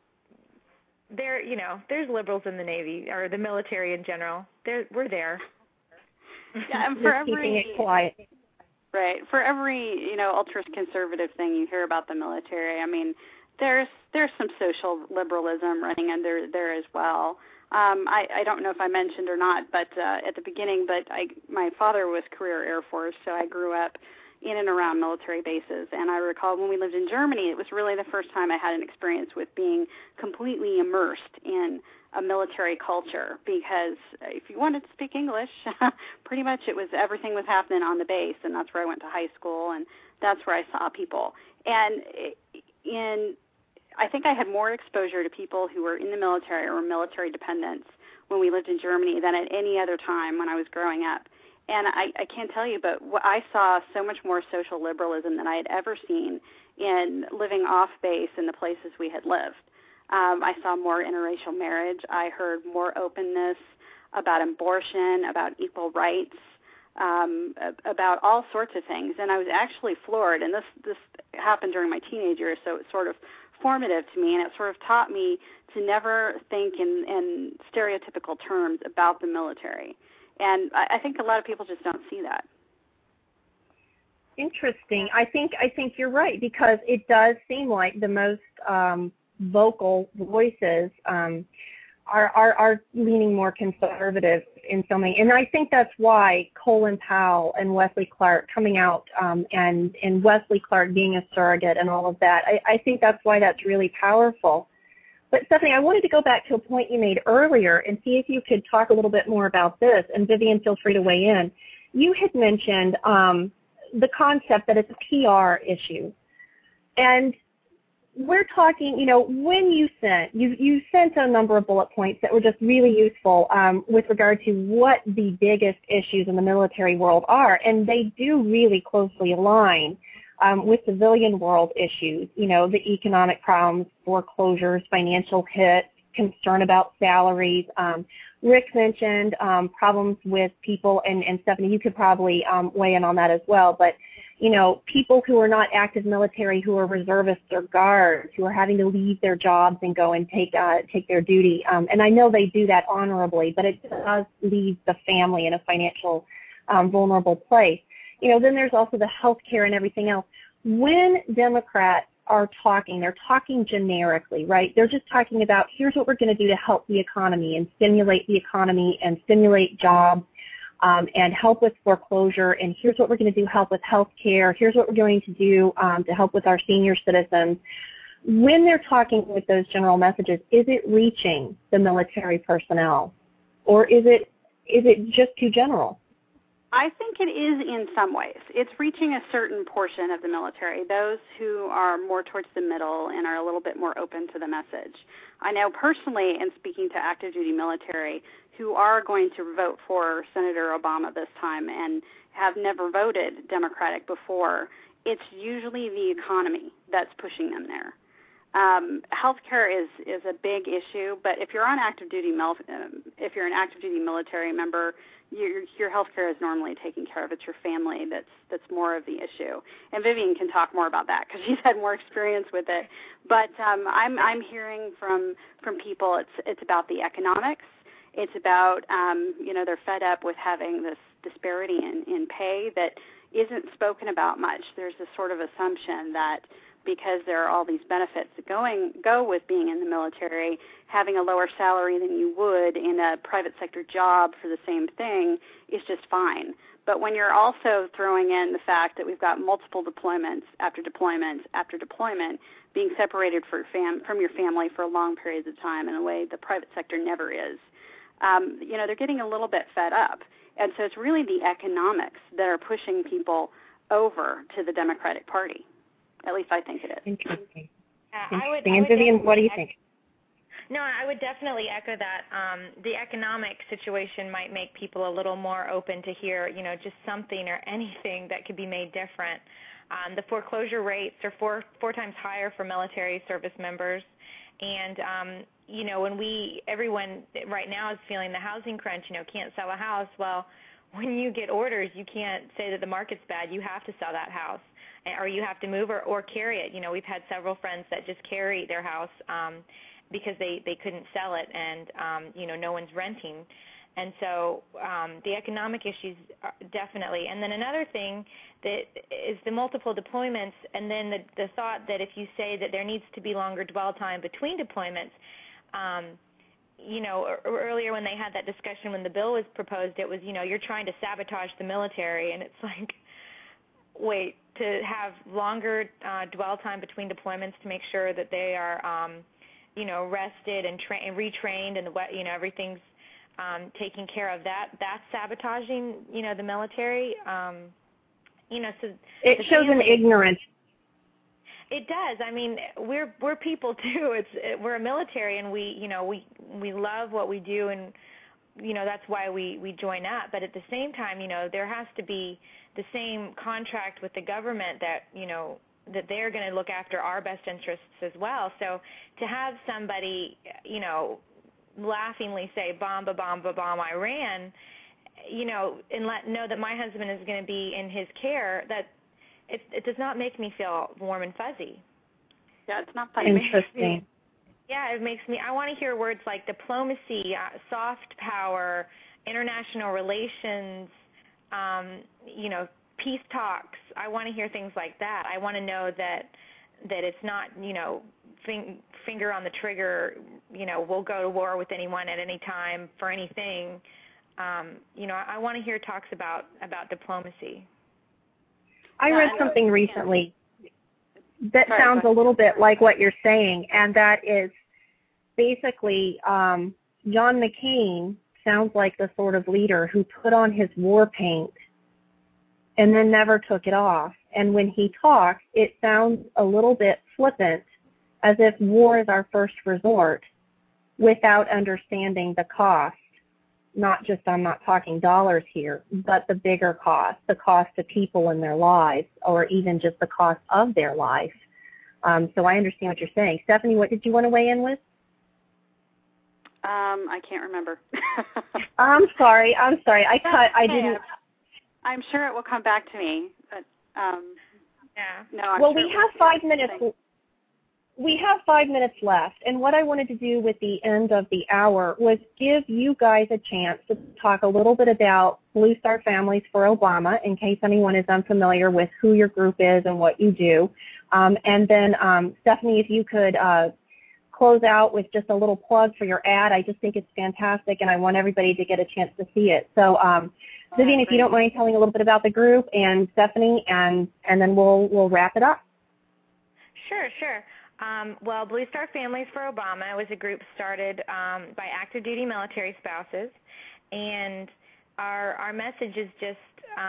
there, there's liberals in the Navy or the military in general. We're there. Yeah, and for keeping it quiet. Right. For every, ultra conservative thing you hear about the military, I mean, there's some social liberalism running under there as well. I don't know if I mentioned or not, but at the beginning, my father was career Air Force, so I grew up in and around military bases. And I recall when we lived in Germany, it was really the first time I had an experience with being completely immersed in a military culture, because if you wanted to speak English, pretty much everything was happening on the base, and that's where I went to high school, and that's where I saw people. And I think I had more exposure to people who were in the military or military dependents when we lived in Germany than at any other time when I was growing up. And I can't tell you, but I saw so much more social liberalism than I had ever seen in living off base in the places we had lived. I saw more interracial marriage. I heard more openness about abortion, about equal rights, about all sorts of things. And I was actually floored, and this happened during my teenage years, so it's sort of formative to me, and it sort of taught me to never think in stereotypical terms about the military. And I think a lot of people just don't see that. Interesting. I think you're right, because it does seem like the most vocal voices are leaning more conservative in so many. And I think that's why Colin Powell and Wesley Clark coming out and Wesley Clark being a surrogate and all of that, I think that's why that's really powerful. But Stephanie, I wanted to go back to a point you made earlier and see if you could talk a little bit more about this. And Vivian, feel free to weigh in. You had mentioned the concept that it's a PR issue. And we're talking, when you sent a number of bullet points that were just really useful with regard to what the biggest issues in the military world are, and they do really closely align with civilian world issues, the economic problems, foreclosures, financial hits, concern about salaries. Rick mentioned problems with people, and Stephanie, you could probably weigh in on that as well, but people who are not active military, who are reservists or guards, who are having to leave their jobs and go and take their duty. And I know they do that honorably, but it does leave the family in a financial vulnerable place. Then there's also the health care and everything else. When Democrats are talking, they're talking generically, right? They're just talking about, here's what we're going to do to help the economy and stimulate the economy and stimulate jobs and help with foreclosure, and here's what we're going to do, help with health care, here's what we're going to do to help with our senior citizens. When they're talking with those general messages, is it reaching the military personnel, or is it just too general? I think it is in some ways. It's reaching a certain portion of the military, those who are more towards the middle and are a little bit more open to the message. I know personally, in speaking to active duty military who are going to vote for Senator Obama this time and have never voted Democratic before, it's usually the economy that's pushing them there. Healthcare is a big issue, but if you're on active duty, if you're an active duty military member, your health care is normally taken care of. It's your family that's more of the issue. And Vivian can talk more about that because she's had more experience with it. But I'm hearing from people it's about the economics. It's about they're fed up with having this disparity in pay that isn't spoken about much. There's this sort of assumption that because there are all these benefits that go with being in the military, having a lower salary than you would in a private sector job for the same thing is just fine. But when you're also throwing in the fact that we've got multiple deployments after deployment after deployment, being separated from your family for long periods of time in a way the private sector never is, they're getting a little bit fed up. And so it's really the economics that are pushing people over to the Democratic Party. At least I think it is. Interesting. And Vivian, what do you think? No, I would definitely echo that. The economic situation might make people a little more open to hear, just something or anything that could be made different. The foreclosure rates are four times higher for military service members. And, everyone right now is feeling the housing crunch, can't sell a house. Well, when you get orders, you can't say that the market's bad. You have to sell that house, or you have to move or carry it. We've had several friends that just carry their house because they couldn't sell it, and, no one's renting. And so the economic issues definitely. And then another thing that is the multiple deployments, and then the thought that if you say that there needs to be longer dwell time between deployments, earlier when they had that discussion when the bill was proposed, it was, you're trying to sabotage the military, and it's like, wait, to have longer dwell time between deployments to make sure that they are, rested and retrained and everything's taking care of that's sabotaging, the military. So it shows an ignorance. It does. I mean, we're people too. We're a military, and we love what we do, and that's why we join up. But at the same time, there has to be the same contract with the government that that they're going to look after our best interests as well. So to have somebody laughingly say bomb Iran, and know that my husband is going to be in his care, that it does not make me feel warm and fuzzy. Yeah, it's not funny. Interesting. Yeah, it makes me, I want to hear words like diplomacy, soft power, international relations, peace talks. I want to hear things like that. I want to know that it's not, finger on the trigger, we'll go to war with anyone at any time for anything. I want to hear talks about diplomacy. I read something recently that sounds a little bit like what you're saying, and that is basically John McCain sounds like the sort of leader who put on his war paint and then never took it off. And when he talks, it sounds a little bit flippant, as if war is our first resort, without understanding the cost. I'm not talking dollars here, but the bigger cost, the cost to people in their lives, or even just the cost of their life. So I understand what you're saying. Stephanie, what did you want to weigh in with? I can't remember. I'm sorry. I didn't. I'm sure it will come back to me. No, well, we have 5 minutes. We have 5 minutes left, and what I wanted to do with the end of the hour was give you guys a chance to talk a little bit about Blue Star Families for Obama, in case anyone is unfamiliar with who your group is and what you do. And then, Stephanie, if you could close out with just a little plug for your ad. I just think it's fantastic, and I want everybody to get a chance to see it. So, Vivian, if you don't mind telling a little bit about the group, and Stephanie, and then we'll wrap it up. Sure. Well, Blue Star Families for Obama was a group started by active duty military spouses, and our message is just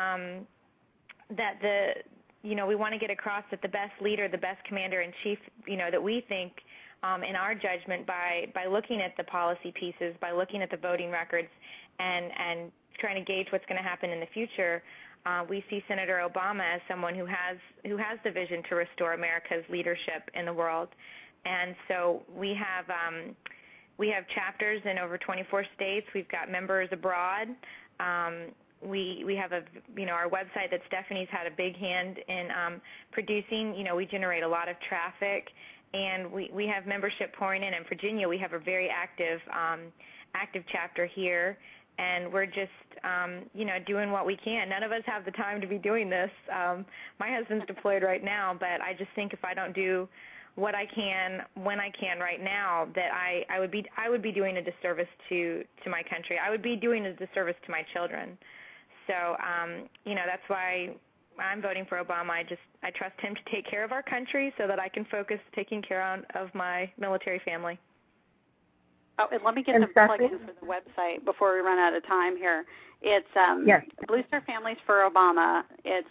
that we want to get across that the best leader, the best commander-in-chief, that we think in our judgment by looking at the policy pieces, by looking at the voting records, and trying to gauge what's going to happen in the future. We see Senator Obama as someone who has the vision to restore America's leadership in the world, and so we have chapters in over 24 states. We've got members abroad. We have our website that Stephanie's had a big hand in producing. We generate a lot of traffic, and we have membership pouring in Virginia. We have a very active chapter here. And we're just, doing what we can. None of us have the time to be doing this. My husband's deployed right now, but I just think if I don't do what I can when I can right now, that I would be doing a disservice to my country. I would be doing a disservice to my children. So, that's why I'm voting for Obama. I trust him to take care of our country so that I can focus taking care of my military family. Oh, and let me get the plug-in for the website before we run out of time here. It's Blue Star Families for Obama. It's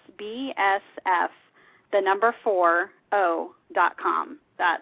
BSF4O.com. That's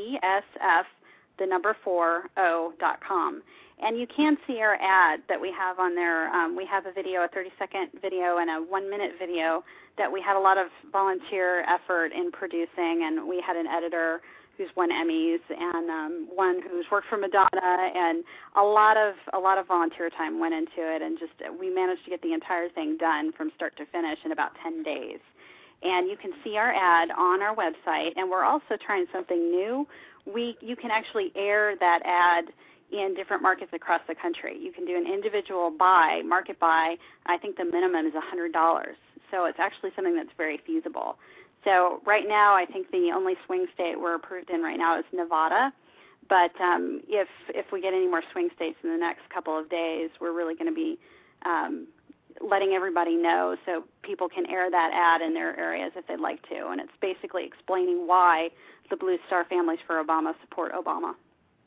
BSF4O.com. And you can see our ad that we have on there. We have a video, a 30-second video and a 1-minute video that we had a lot of volunteer effort in producing, and we had an editor who's won Emmys, and one who's worked for Madonna, and a lot of volunteer time went into it, and just we managed to get the entire thing done from start to finish in about 10 days. And you can see our ad on our website, and we're also trying something new. You can actually air that ad in different markets across the country. You can do an individual market buy. I think the minimum is $100, so it's actually something that's very feasible. So right now, I think the only swing state we're approved in right now is Nevada. But if we get any more swing states in the next couple of days, we're really going to be letting everybody know so people can air that ad in their areas if they'd like to. And it's basically explaining why the Blue Star Families for Obama support Obama.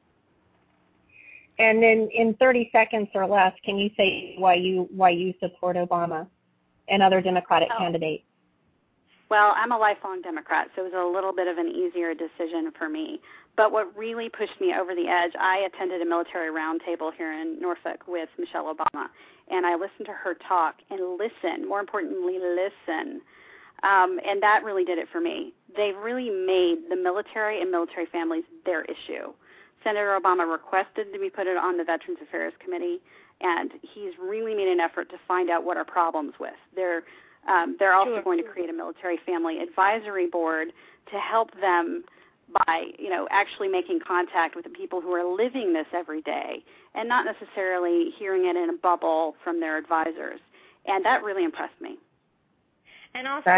And then in 30 seconds or less, can you say why you support Obama and other Democratic candidates? Well, I'm a lifelong Democrat, so it was a little bit of an easier decision for me. But what really pushed me over the edge, I attended a military roundtable here in Norfolk with Michelle Obama, and I listened to her talk and listen, more importantly, listen. And that really did it for me. They really made the military and military families their issue. Senator Obama requested to be put on the Veterans Affairs Committee, and he's really made an effort to find out what our problems with. They're also going to create a military family advisory board to help them by, actually making contact with the people who are living this every day and not necessarily hearing it in a bubble from their advisors. And that really impressed me. And also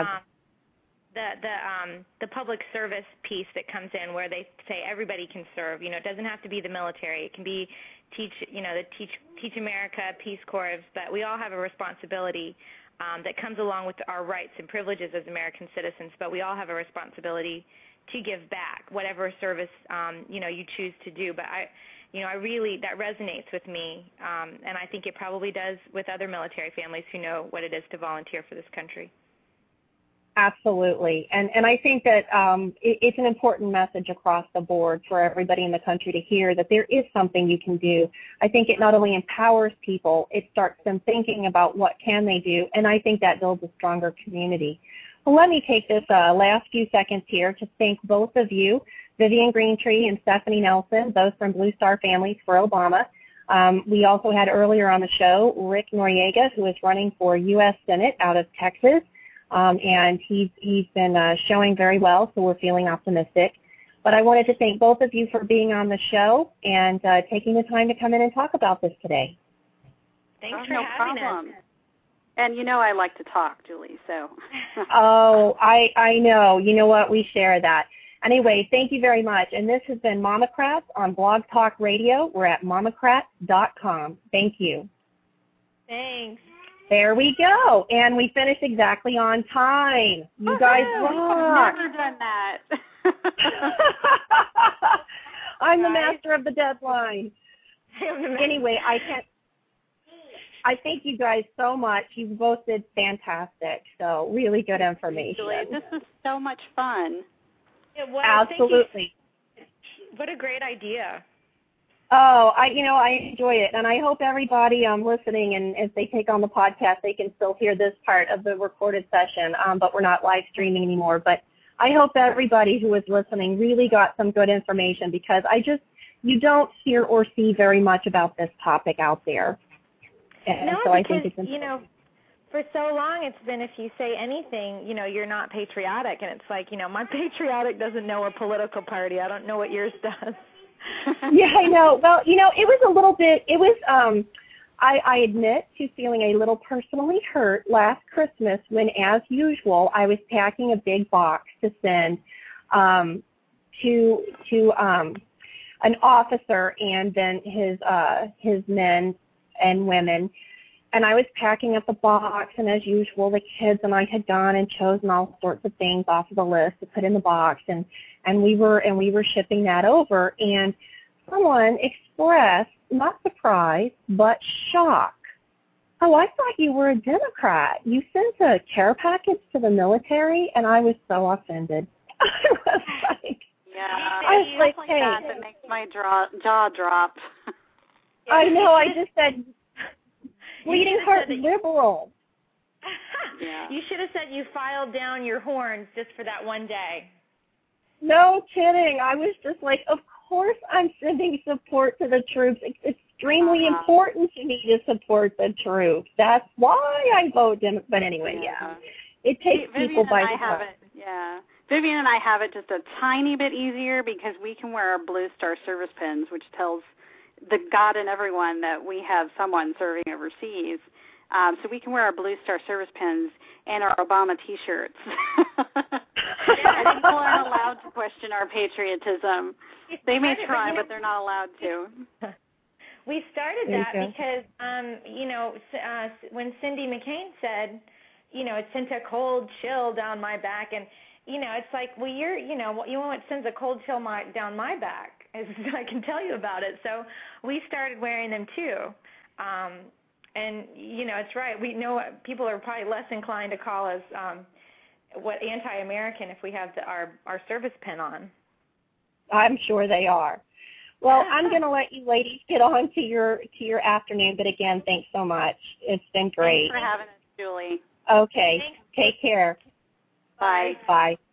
the public service piece that comes in where they say everybody can serve. It doesn't have to be the military. It can be Teach America, Peace Corps, but we all have a responsibility that comes along with our rights and privileges as American citizens, but we all have a responsibility to give back whatever service you choose to do. But I really, that resonates with me, and I think it probably does with other military families who know what it is to volunteer for this country. Absolutely. And I think that it's an important message across the board for everybody in the country to hear that there is something you can do. I think it not only empowers people, it starts them thinking about what can they do, and I think that builds a stronger community. Well, let me take this last few seconds here to thank both of you, Vivian Greentree and Stephanie Nelson, both from Blue Star Families for Obama. We also had earlier on the show Rick Noriega, who is running for U.S. Senate out of Texas. and he's been showing very well, so we're feeling optimistic. But I wanted to thank both of you for being on the show and taking the time to come in and talk about this today. Thanks for having us. And you know I like to talk, Julie, so. Oh, I know. You know what? We share that. Anyway, thank you very much. And this has been Mamacrats on Blog Talk Radio. We're at mamacrats.com. Thank you. Thanks. There we go. And we finished exactly on time. You guys rock. I've never done that. I'm the master of the deadline. Anyway, I thank you guys so much. You both did fantastic. So really good information. Julie, this was so much fun. It was. Absolutely. What a great idea. Oh, I enjoy it, and I hope everybody listening, and if they take on the podcast, they can still hear this part of the recorded session. But we're not live streaming anymore. But I hope everybody who is listening really got some good information, because you don't hear or see very much about this topic out there. And no, so because, I think it's for so long it's been, if you say anything, you're not patriotic, and it's like, my patriotic doesn't know a political party. I don't know what yours does. Yeah, I know. Well, it was a little bit, I admit to feeling a little personally hurt last Christmas when, as usual, I was packing a big box to send to an officer and then his men and women. And I was packing up the box, and as usual, the kids and I had gone and chosen all sorts of things off of the list to put in the box, and we were shipping that over, and someone expressed not surprise but shock. Oh, I thought you were a Democrat. You sent a care package to the military, and I was so offended. I was like, hey, that makes my jaw drop. I know. I just said, bleeding heart liberal. Yeah. You should have said you filed down your horns just for that one day. No kidding. I was just like, of course I'm sending support to the troops. It's extremely important to me to support the troops. That's why I vote Democrat. But anyway, it takes people by surprise. Vivian and I have it just a tiny bit easier because we can wear our Blue Star service pins, which tells the God and everyone that we have someone serving overseas. So we can wear our Blue Star service pins and our Obama T-shirts. And people aren't allowed to question our patriotism. They may try, but they're not allowed to. We started that because, when Cindy McCain said, it sent a cold chill down my back, and, it's like, well, it sends a cold chill down my back. I can tell you about it. So we started wearing them too. And, it's right. We know people are probably less inclined to call us anti-American if we have our service pin on. I'm sure they are. Well, I'm going to let you ladies get on to your afternoon. But again, thanks so much. It's been great. Thanks for having us, Julie. Okay. Thanks. Take care. Bye. Bye.